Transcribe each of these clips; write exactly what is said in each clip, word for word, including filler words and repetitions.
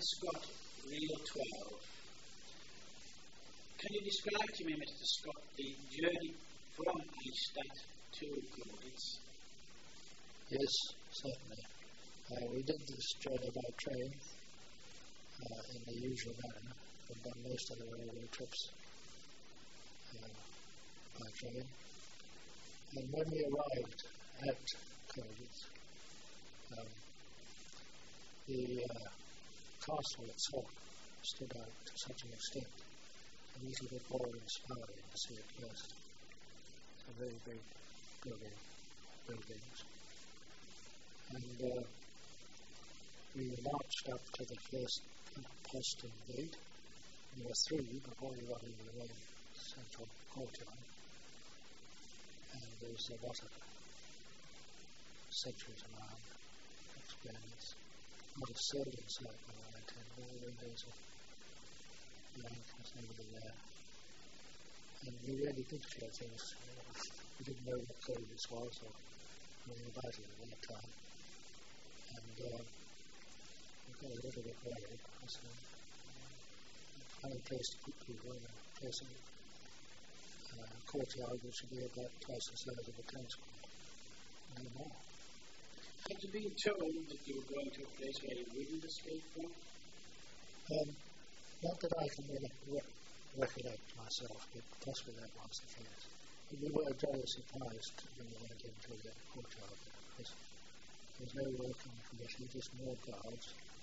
Scott, Reel twelve. Can you describe to me, Mister Scott, the journey from Eichstätt to Görlitz? Yes, certainly. Uh, we did this journey by train uh, in the usual manner. We've done most of the railway trips uh, by train. And when we arrived at Görlitz, um, the uh, castle itself stood out to such an extent, a little bit more inspiring to see it first. A very big building, buildings. And uh, we marched up to the first postern gate. There were three before we got into the main central courtyard. And there was a lot of centuries around experience. A lot of servants out when I went in. All the windows were blank, was nobody there. And we really did feel things. We didn't know what Görlitz was or anything about it at that time. And uh, we got a little bit worried. I said, find a place to put people in a place in a uh, courtyard which would be about twice the size of a tennis court. No more. Had you been told that you were going to a place where you wouldn't escape from? Um, not that I can really re- recollect myself, but possibly that was the case. But we were very surprised when we went into the courtyard because there was no working committee, just more guards.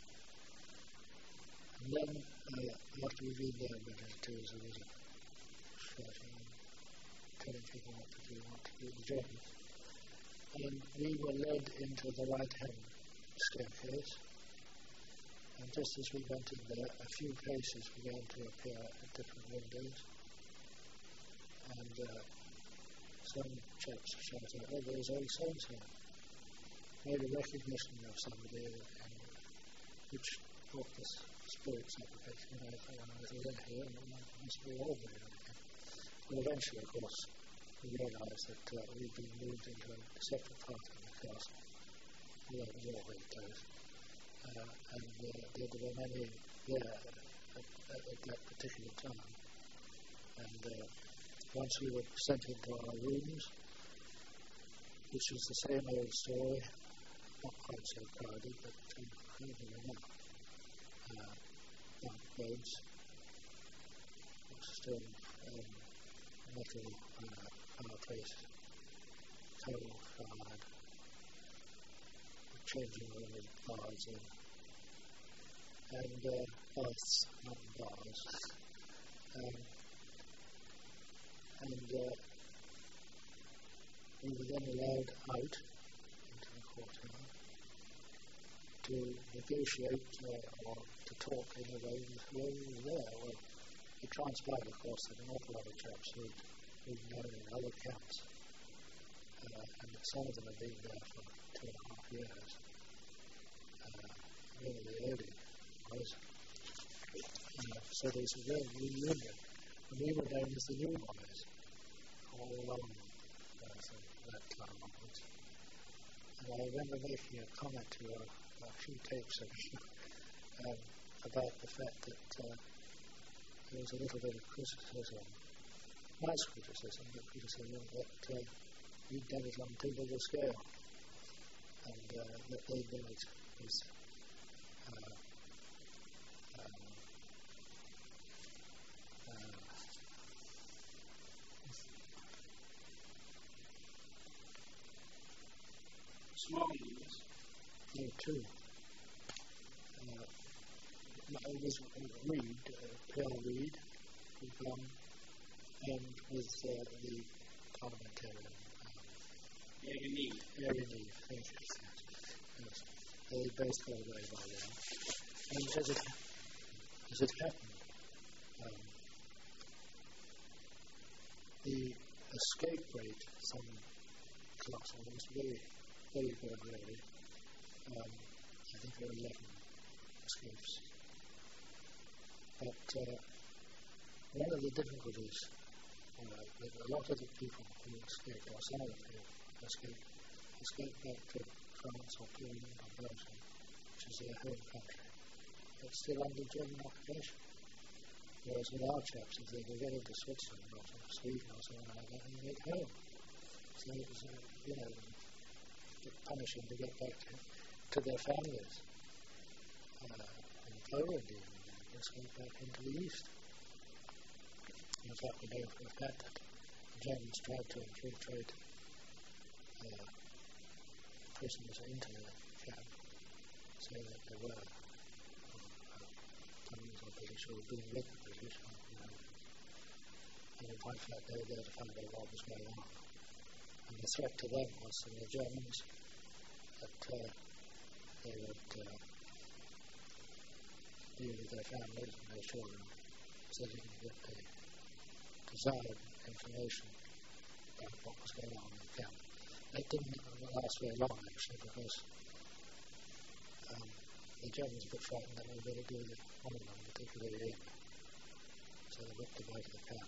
And then, uh, after we'd been there a minute or two, there was a shouting and telling people what to do, what to do the journey. And we were led into the right-hand staircase. And just as we went in there, a few faces began to appear at different windows. And uh, some chaps shouted, oh, there's old so-and-so. Made a recognition of somebody, and which brought the spirits up a bit. You know, if anyone was in here, and it must be all very okay. But eventually, of course, we realised that uh, we'd been moved into a separate part of the castle, although it was all very close. Uh, and uh, there were many there at, at, at that particular time. And uh, once we were sent into our rooms, which was the same old story, not quite so crowded, but crowded enough. Uh, bunk beds, still um, metal uh, fireplace, coal fired, changing room with bars in, and uh, baths, not bars. um, and uh, we were then allowed out into the courtyard to negotiate uh, or to talk in a way where we were there. Well, it transpired, of course, that an awful lot of chaps who'd been known in other camps, uh, and some of them had been there for two and a half years. Uh, really the early was. Uh, so there was a real reunion, and we were known as the new boys all along uh, from that time onwards. And I remember making a comment to a, a few tapes of um, about the fact that uh, there was a little bit of criticism, nice criticism, but criticism that uh, we'd done it on too big a scale, and uh, that they built this uh, um, uh, small units. No, two. Uh, it was Reed, uh, Pierre Reed, who come, and with uh, the parliamentarian. Area Need. Area Need, thank you. Yes. They both got away by then. And as it, as it happened, um, the escape rate from Castle was very, very good, really. Um, I think there were eleven escapes. But uh, one of the difficulties uh, with a lot of the people who escaped, or some of the people who escaped, escaped back to France or Poland or Belgium, which is their home country. but still under German occupation. Whereas with our chaps, if they could get into Switzerland or Sweden or something like that, they make home. So it was, uh, you know, punishing to get back to, to their families. Uh, in Poland, even, they just went back into the East. In fact, we don't have had that. The Germans tried to infiltrate uh, prisoners into the camp, so that there were uh, Germans or British who were being with the British. You know. And in fact, they were there to find out what was going on. And the threat to them was from the Germans that uh, they would uh, deal with their families and their children so they didn't get the desired information about what was going on in the camp. That didn't last very long, actually, because um, the Germans were a bit frightened that they were going to do one of them, particularly in. So they whipped them out of the camp.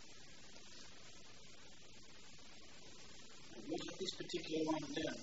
Was it this particular one done?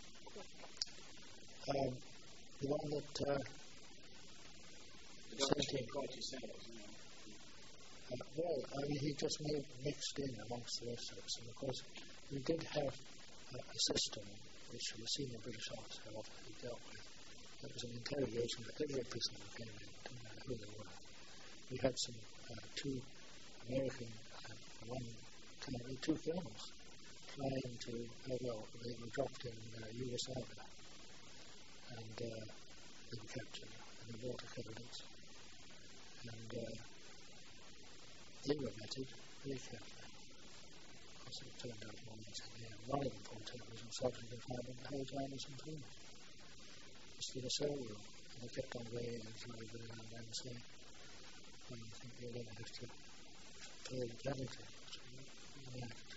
Um, the one that uh, the doctor quite yourself, you know. Uh, well, I mean, he just made, mixed in amongst the rest of us, and of course, we did have uh, a system which the senior British officer often dealt with. It was an interrogation of every prisoner who came in, didn't matter who they were. We had some uh, two American and one Canadian, two films flying to, uh, well, they were dropped in uh, Yugoslavia, and uh, they were captured, and they brought evidence. And uh, they were vetted very carefully. Of course, it turned out one was in the end. One of them pointed out was insulting confinement the whole time was in prison. Just for the cell room. And they kept on weighing and trying to go around and say, well, I think you're going to have to pay the penalty. So we left.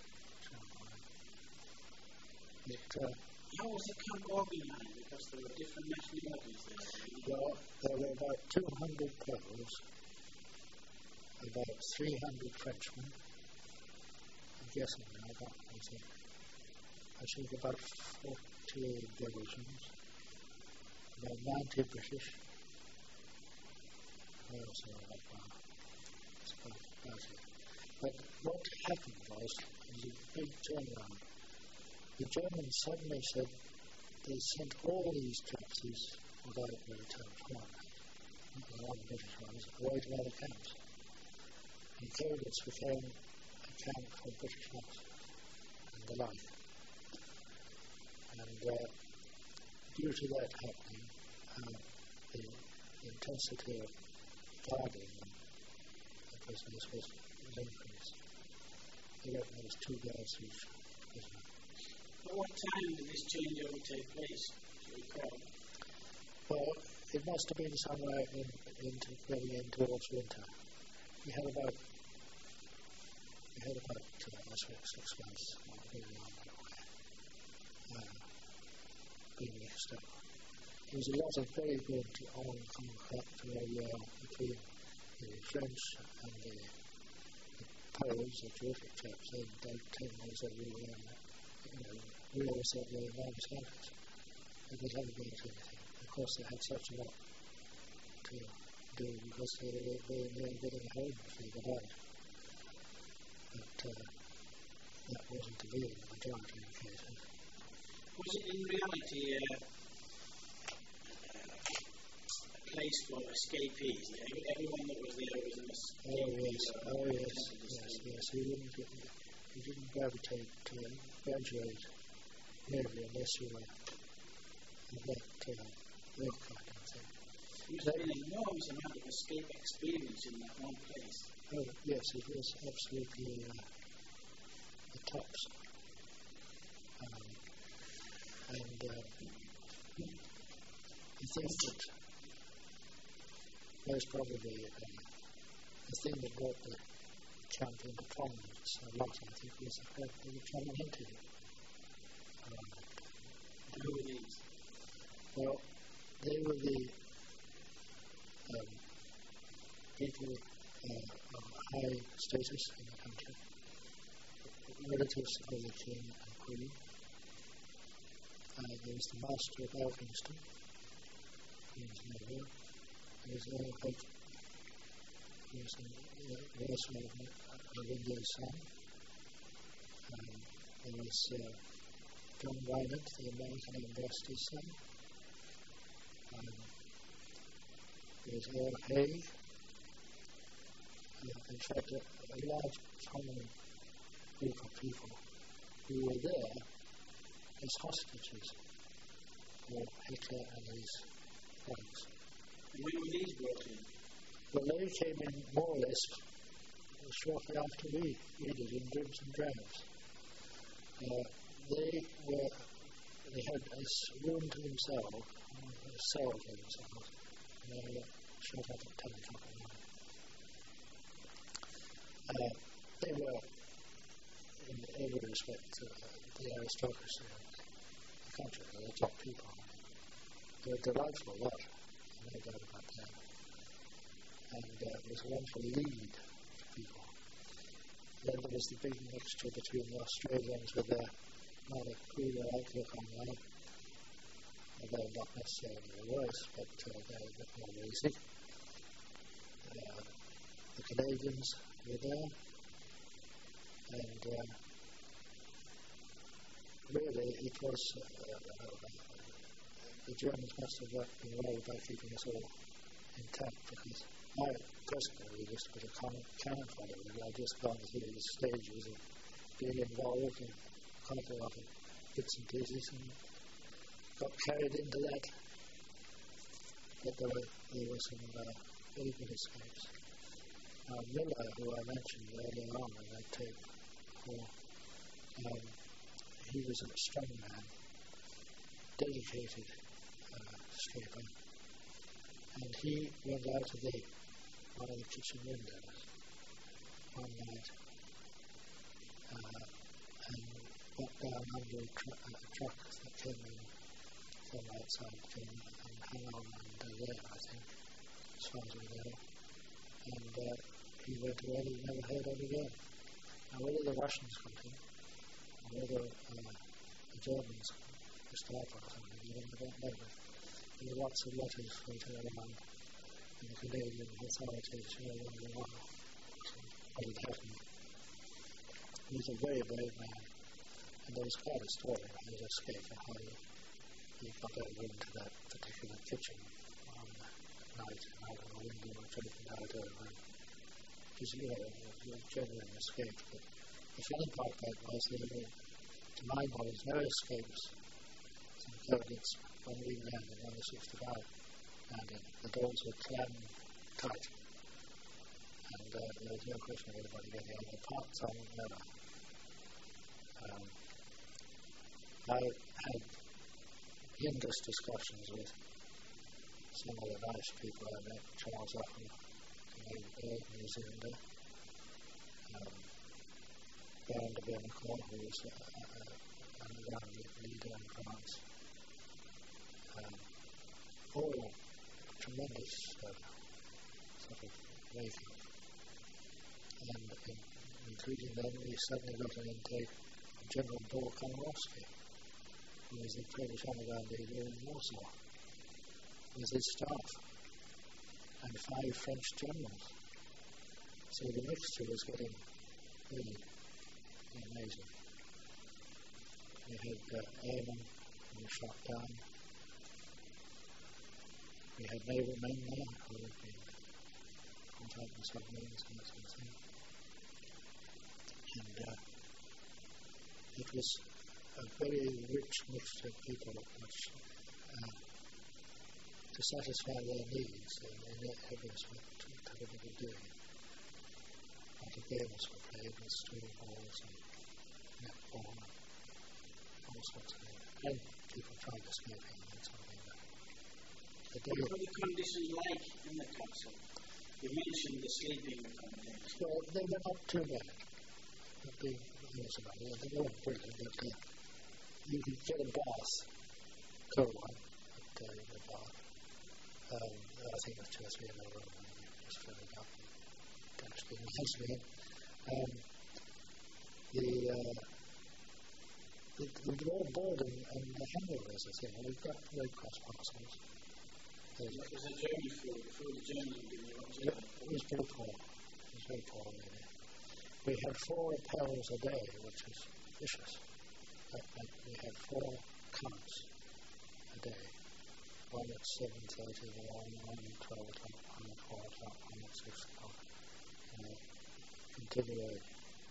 But, uh, how was the camp organised? Because there were different nationalities there. Well, there were about two hundred Poles, about three hundred Frenchmen. I'm guessing now, but I think, I think about forty Belgians, about ninety British. What else was that? That's about, about it. But what happened was, there was a big turnaround. The Germans suddenly said they sent all these taxis, without really telling one, not all the British ones, away to other camps. And Killwitz became a camp for British officers and the like. And uh, due to that happening, uh, the intensity of guarding the prisoners was, was increased. They reckon there was two guards each prisoner. At what time did this changeover take place, do you recall? Well, it must have been somewhere in, into, getting in towards winter. We had about, we had about, uh, I suppose, six months uh, going on that way, uh, being mixed up. There was a lot of very good on contact uh, between the French and the, the Poles, the terrific chaps. They don't tell me that we were, you know, we always thought they were enormous helpers. They would never be into anything. Of course, they had such a lot to do because they were really getting a home if they got out. But uh, that wasn't to be in the majority of the cases. Was it in reality uh, a place for escapees? Everyone that was there was an escapee? Oh yes, oh yes, yes, yes. We didn't, we didn't gravitate to graduate merely unless you were of that uh, work kind of thing. There was an enormous amount of escape experience in that one place. Oh yes, it was absolutely uh, the tops. Um, and uh, I think that most probably uh, the thing that brought the camp into prominence a lot, I think, was the fact that we came into it. Um, Who were these? Well, they were the um, people uh, of high status in the country, relatives of the king and queen. Uh, there was the master of Elphinstone, Queen's Neville, There was no hope. There was the worst movement of India's son. Um, there was uh, John Reinert, the American ambassador's son. Um, there was Earl Haig. Uh, in fact, a, a large prominent group of people who were there as hostages for Hitler and his friends. And when were these brought in? Well, they came in more or less shortly after we, we did, in dribs and drabs. Uh, they were, they had a room to themselves, a cell to themselves, and they were shut up at ten o'clock at night. Uh, they were, in every respect, uh, the aristocracy of the country. They were top people. They were delightful lot, no doubt about that. And uh, it was a wonderful lead for people. Then there was the big mixture between the Australians with their rather cooler outlook on life, although not necessarily the worst, but uh, they're a bit more lazy. Uh, the Canadians were there, and uh, really it was uh, uh, the Germans must have worked well by keeping us all intact, because I personally was just a bit of cannon, cannon fodder. I'd just gone through the stages of being involved in quite a lot of bits and pieces and got carried into that. But there were, there were some uh, very good escapes. Uh, Miller, who I mentioned earlier on in that tape before, um, he was a strong man, dedicated uh, escaper, and he went out of the one of the kitchen windows one night uh, and got down under a, tr- a truck that came in from outside came and hung on under there, I think, as far as we know. And uh, he went away and he never heard of again. Now, whether the Russians got him, or whether uh, the Germans, Gestapo or something, I don't know, but there were lots of letters floating around in the Canadian authorities all over the world what had happened. He was a very brave man, and there was quite a story of his escape and how he, he got over into that particular kitchen on that night and out of the window and opened out over it. It was, you know, a genuine escape. But the funny part about it was there were, to my knowledge, no escapes. Some evidence when we landed on the sixty-five. And uh, the doors were clammed tight, and uh, there was no question of anybody getting out. The parts on them never. Um, I had endless discussions with some of the nice people I met, Charles Upham, Canadian New Zealander, um, Baron de Bernacourt, who was uh, uh, an underground leader in France. Um, all tremendous uh, sort of waking. And in, including them, we suddenly got an intake of General Paul Komorowski, who was the Polish underground leader in Warsaw, with his staff, and five French generals. So the mixture was getting really amazing. We had uh, airmen who were shot down. We had naval men there who had been caught out in submarines and that sort of thing. And uh, it was a very rich mixture of people which, uh, to satisfy their needs in, in their areas whatever they were doing. A lot of games were played with stool balls and netball and all sorts of things. And people tried escaping and that sort of thing. What were the conditions like in the castle? You mentioned the sleeping accommodation. Well, they were not too bad. Not being honest about it. They weren't brilliant, but uh, you could get a bath, cold one, at uh, the bath. Um, I think it was two or three in a room, and you just fill it up and dashed in nicely. Um, the, uh, the, the raw board and, and the hangovers, I think, we've got Red Cross parcels. There's What was the journey for? Before the journey, you know, what was it It like? was very poor. It was very poor, really. We had four pails a day, which is vicious. But, but we had four carts a day. One at seven thirty in the morning, one at twelve o'clock, one at four o'clock, one at six o'clock. Uh, continually.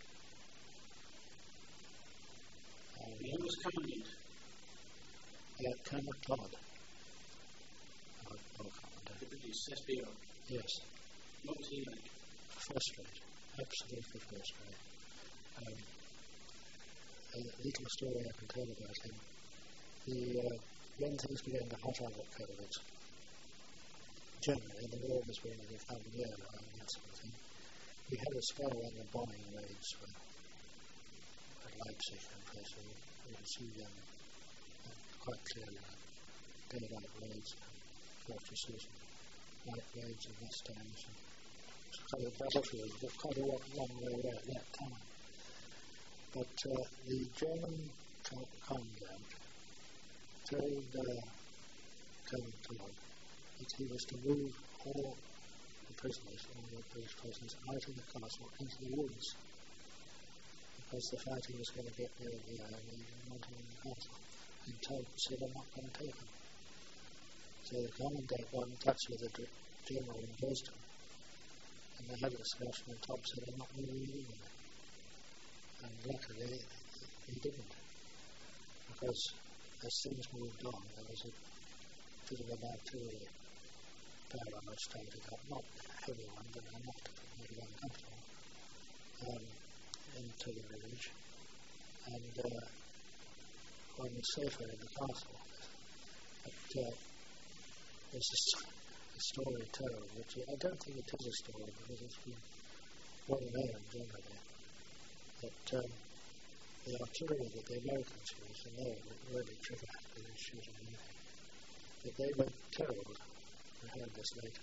Um, And who was commandant? uh, Colonel Todd. Uh, no commander. The British S B O. Yes. What was he like? First rate, absolutely first rate. Um, a little story I can tell about him. The, uh, when things began to hot out at COVID, generally, the war was being the Cavalier and that sort of thing, we had a spell when the bombing raids were at Leipzig and places. We could see them uh, quite clearly, daylight raids and fortresses, and night raids and West Dams and kind of battlefield, but quite a lot long way away at that time. But uh, the German co- commandant told uh, Colonel Todd that he was to move all the prisoners, all the British prisoners, out of the castle into the woods, because the fighting was going to get near the enemy and not in the castle. And Todd said, I'm not going to take them. So the commandant got in touch with the general in Dresden. And they had a discussion, and Todd said, I'm not moving you in there. And luckily, he didn't. Because as things moved on, there was a bit of an artillery barrage started up, not a heavy one, but enough to make it uncomfortable, um, into the village. And uh, one was safer in the castle. But uh, there's this a story told, which I don't think it is a story because it's been well known generally, that um, the artillery that the Americans used, and they were really trigger happy and shooting anything, that they were told, we heard this later,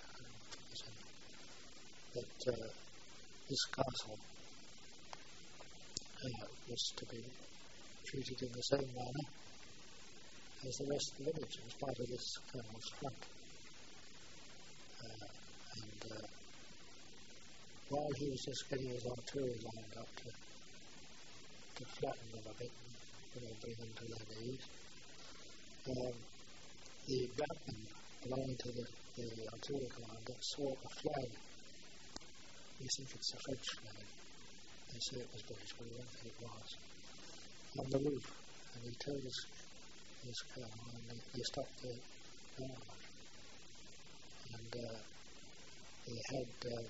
that uh, this castle uh, was to be treated in the same manner as the rest of the village. It was part of this colonel's front. Uh, and uh, while he was just getting his artillery lined up to, to flatten them a bit and you know, bring them to their knees, um, the batman belonging to the, the artillery commander saw a flag. We think it's a French flag. They say it was British, but we don't think it was. On the roof, and he told his, his colonel, and they, they stopped the barrage. And uh, they had um,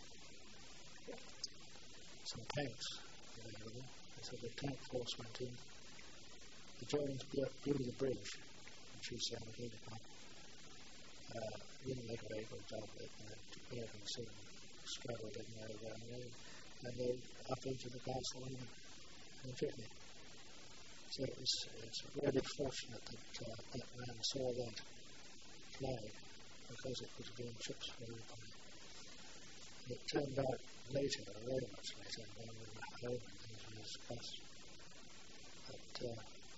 some tanks available. So the tank force went in. The Germans blew, blew the bridge, which he said gave it up. Uh, didn't make a very good job of it, and the Americans soon struggled in there over and they, and they up into the castle in, in Brittany. So it was, it's really fortunate that uh, that man saw that flag, because it would have been chips for everybody. And it turned out later, very much later, when we were home and things were discussed, that uh,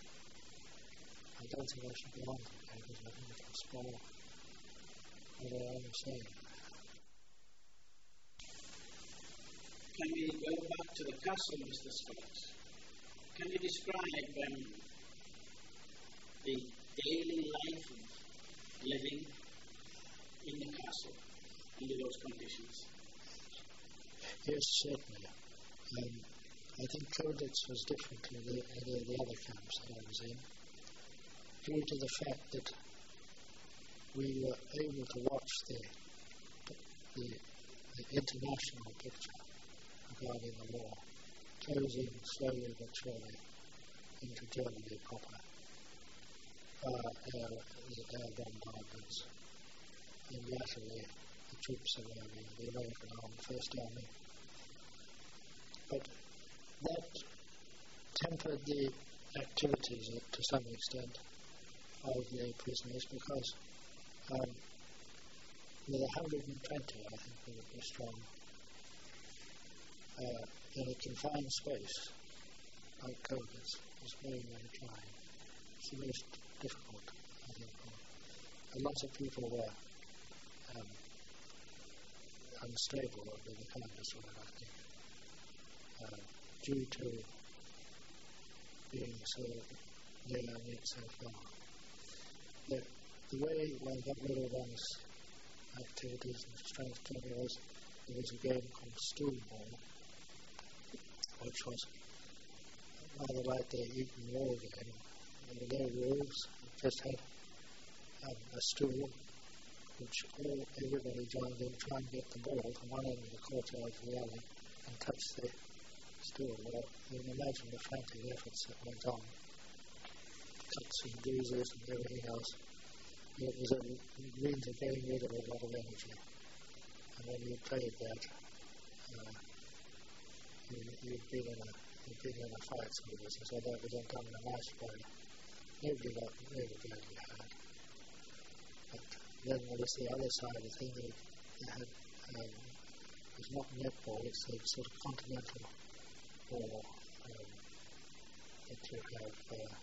I don't think I should be on to it, because I think it can spoil what I'm saying. Can we go back to the castle, Mister Scott? Can you describe um, the daily life of living in the castle under those conditions? Yes, certainly. Um, I think Colditz was different to the, the, the other camps that I was in, due to the fact that we were able to watch the, the, the international picture regarding the war, closing slowly but surely into Germany proper. Uh, air, air bombardments, and latterly the troops arriving, the American Armed First Army. But that tempered the activities uh, to some extent of the prisoners, because um, with one hundred twenty, I think we would be strong, uh, in a confined space like Colditz is very, very trying. It's the most difficult, I think, for a lot of people were um, unstable would be the kindest word, I think, uh, due to being so near and yet so far. The, the way one got rid of one's activities and strength training was, there was a game called Stool Ball, which was rather like the Eton Wall game. There were no rules, it just had um, a stool which all, everybody joined in, try and get the ball from one end of the courtyard to the other and touch the stool. Well, you can imagine the frantic efforts that went on, cuts and bruises and everything else. It was a means of getting rid of a lot of energy. And when you played that, uh, you, you'd been in a you'd been in a fight with us, and so that was done in a nice way. Nobody got really badly hurt. But then there was the other side of the thing that it had um, it was not netball, it's a sort of continental ball um, that you have uh,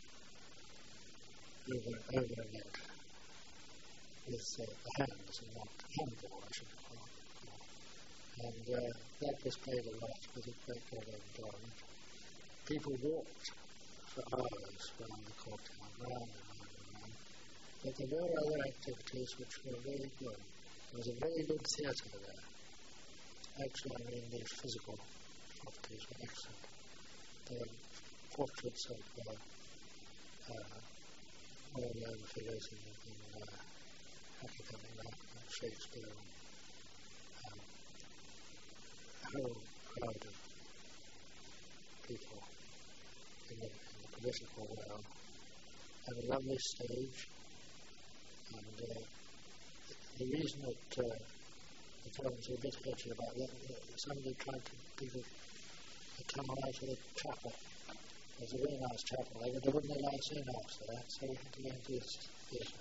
over over a net with uh, the hands and not handball, I should call it. And uh, that was played a lot with a great deal of enjoyment. People walked for hours around the courtyard, round and round and round. But there were other activities which were very good. There was a very good theatre there. Actually, I mean, the physical properties were excellent. There were portraits of uh, uh, well-known figures in, in uh, academic life, like Shakespeare, and um, a whole crowd of people in the, in the political world, and a lovely stage. And uh, the reason that uh, the films were a bit edgy about that, that somebody tried to give a, a tunnel out of the chapel. There's a very nice chapel there, but they wouldn't allow us in after that, so we had to go into this theatre.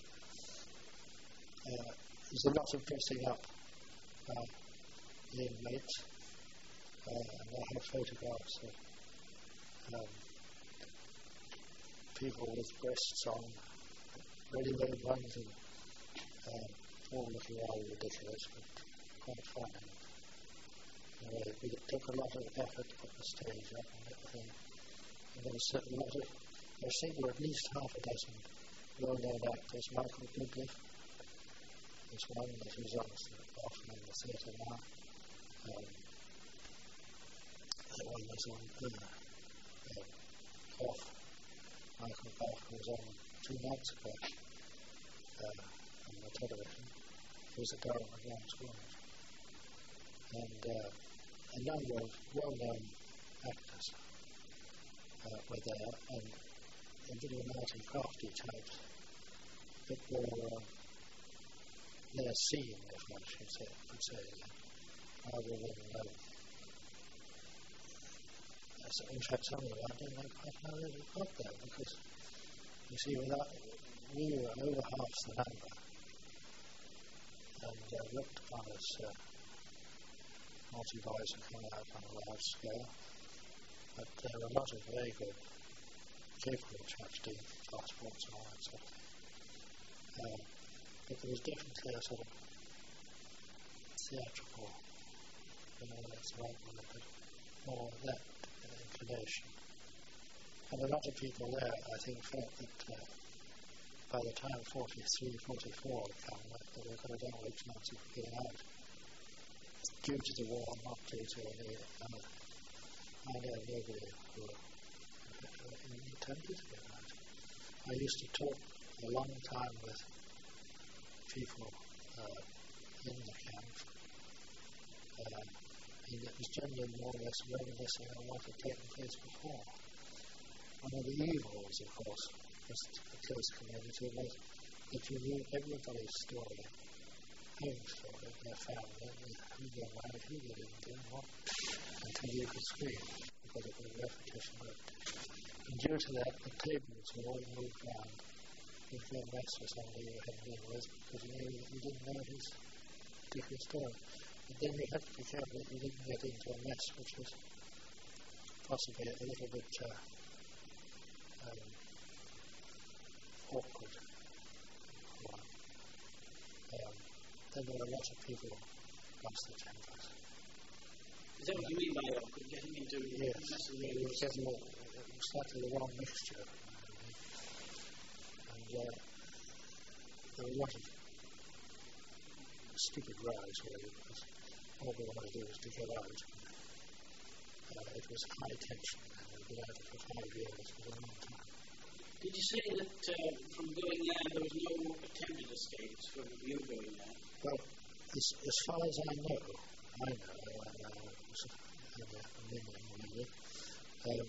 Uh, there's a lot of dressing up uh, the inmates, uh, and I have photographs of um, people with breasts on, ready-made ones, and um, all looking rather ridiculous, but quite funny. Anyway, we took a lot of effort to put the stage up and everything. And there was a lot of, I think there were at least half a dozen well-known actors. Michael Goodliffe was one that was often in the theatre now. Um, that one was on uh, uh, Hoff. Michael Hoff was on two nights ago uh, on the television. He was a girl with Lawrence Wood. And uh, a number of well-known actors uh, were there, and a little Martin Crafty types that were uh, their scene, if I should say, could say, rather than uh, in fact some of them I don't know quite how they got there, because you see, without, we were over half the number, and uh, looked upon as uh, naughty boys who come out on a large scale, but there were a lot of very good, capable chaps doing passports and all that sort of thing. Uh, but there was definitely a sort of theatrical, I don't know that's the right word, but more of that uh, inclination. And a lot of people there, I think, felt that uh, by the time forty-three, forty-four had come, that they were going to have a chance of getting out. Due to the war, not due to any other. I know nobody who attempted to get out. I used to talk a long time with people uh, in the camp, uh, and it was generally more or less reminiscing on what had taken place before. One of the evils, of course, was the close community was that you knew everybody's story, home story, their family, who they married, who they didn't do, what, until you could scream, because it was a repetition of it. And due to that, the tables were all moved around. You could mess with somebody you hadn't been with, because you knew that you didn't know his particular story. But then you had to be careful that you didn't get into a mess which was possibly a little bit uh, um, awkward, there were a lot of people across the chambers. Is that what you mean by awkward? Getting into yes, it was getting a, slightly the wrong mixture. And uh, there were a lot of stupid rows really, because all we wanted to do was to get out. Uh, it was high tension, and we'd been out for five years for a long time. Did you say that uh, from going there there was no attempted escapes from you going there? Well, as, as far as I know, I know, uh, uh, a million maybe, um,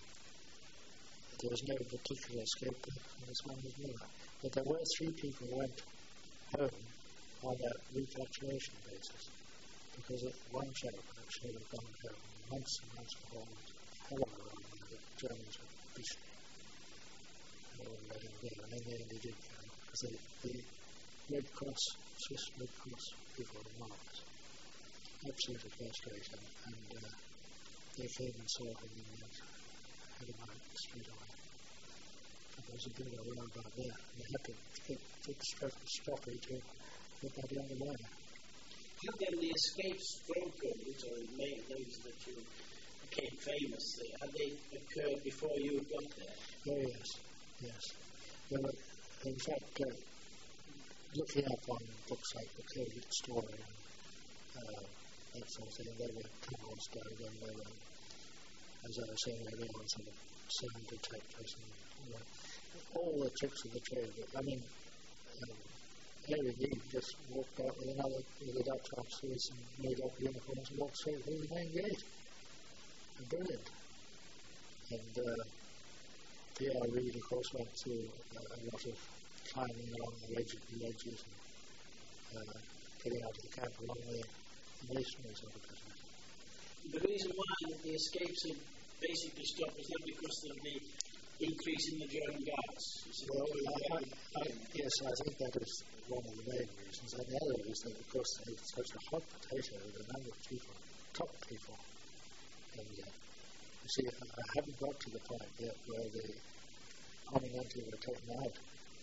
there was no particular escape from this one with Miller. But there were three people who went home on a repatriation basis, because at one chap actually had gone home months and months before hell of a run the Germans were beastly. They wouldn't let him go, and in the end he did go, because the, the Red Cross, Swiss Red Cross people were marvellous, absolutely first rate, and, and uh, they came and saw him and went, had him out straight away. But there was a bit of a row about there, and they had to get, get Stroppy to get that underway. Have then the escapes from COVID, or made those that you became famous, had they occurred before you got there? Oh yes, yes. There were, in fact, uh, looking up on books like the COVID story and uh, that sort of thing, they were tunnels down, and they were, as I was saying, they were on sort of sound detectors and you know, all the tricks of the trade. I mean, um, Larry Reid just walked out with another, with a Dutch officer with some made-up uniforms and walked straight through the main gate. And brilliant. And uh, P R Reid, of course, went through uh, a lot of climbing along the ledges, the ledges and uh, getting out of the camp along the masonries of the business. The reason why the escapes had basically stopped was that because of the increase in the German guards. Well, I, I, I, yes, I think that is one of the main reasons. And the other is that, of course, it's such a hot potato with a number of people, top people. And uh, you see, I haven't got to the point yet where the Commonwealth were taken out.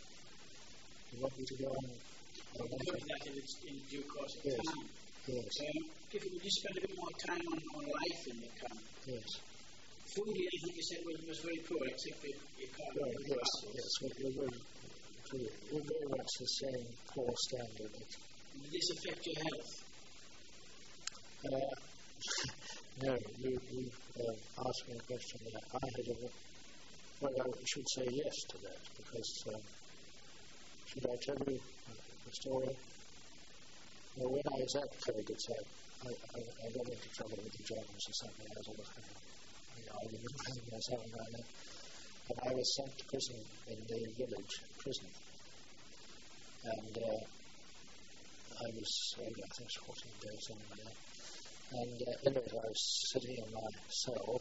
You want me to go on? We'll look at that in, its, in due course of yes. time. Yes. Um, if you just spend a bit more time on, on life in the camp. Yes. Food, I think you said, was, was very poor, except for your car. Well, yes, yes, we're, we're, we're, we're very much the same poor standard. Did this affect your health? Uh, no, you, you um, asked me a question that I had a, well, I should say yes to that, because um, should I tell you the story? Well, when I was at COVID, so I, I, I got into trouble with the Germans or something. I was almost having an argument with them or something like that. And I was sent to prison in the village prison. And uh, I was, oh, I think, fourteen days, something like that. And uh, in it, I was sitting in my cell,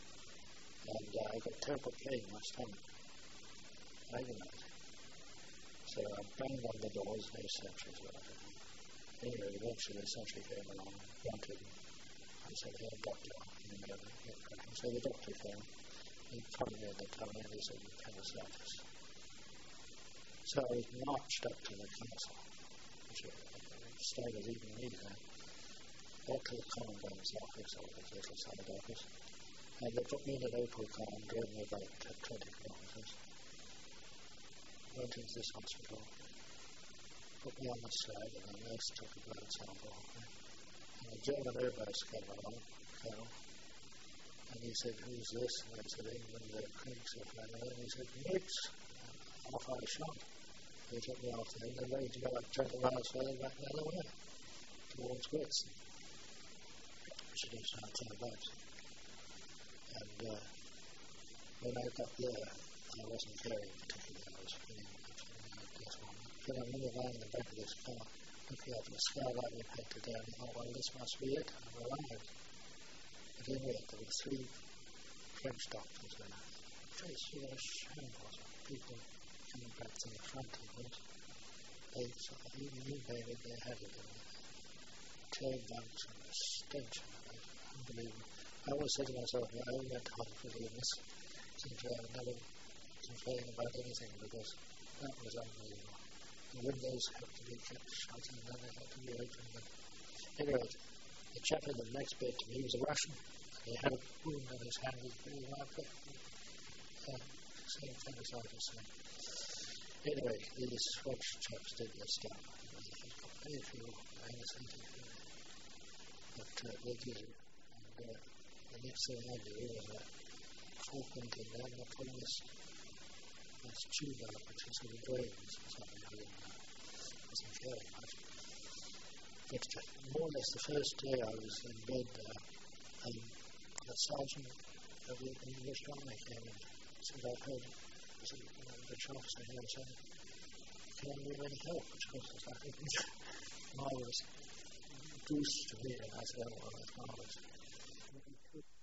and uh, I got terrible pain in my stomach. Agonized. So I banged on the doors, no sentries were there. Anyway, eventually the sentry came along, wanted, and said, "Hey, doctor," you know, get cracking. So the doctor came, he found me in the tummy, and he said, "Appendicitis." So I was marched up to the castle, which staggers even me there, back to the commandant's office, or his little side office, and they put me in an Opel car and drove me about twenty kilometres. Went into this hospital, put me on the side, and the nurse took a blood sample off me. And a German airburst came along, Colonel, and he said, "Who's this?" And I said, "England, the Kriegs of Flanders." And he said, "Kriegs." Off I shot. They took me off there, and they made to go like twenty miles further back the other way, towards Whitson, which it is outside that. And uh, when I got there, I wasn't carrying particularly. I was feeling this one. But I remember lying in the back of this car, looking up at the sky like we had today, and I thought, well, this must be it. I've arrived. But anyway, there were three French doctors there. Face you know, shambles of people coming back to the front of it. They sort of even knew maybe they had it in clay bunks and the stench of it. Unbelievable. I always said to myself, well, I only went to hospital in this country, I would never complain about anything, because that was unbelievable. the windows had to be kept shut and then they had to be opened. But anyway, the chap in the next bed to me was a Russian. He had a wound on his hand with a marker. Uh, same thing as I was saying. Anyway, these Scotch chaps did their stuff. He's got very few anesthetic, but uh, they did it. And uh, the next thing I do was a Falkland and then I put this, this tube out, which is sort of drains or something. I wasn't caring much. But uh, more or less the first day I was in bed there, um, the sergeant of the English Army came in and said, I've heard was a you know, British officer here saying, can I need any help? Which of course was like a marvellous goose to me, and I said, oh, well, that's marvellous.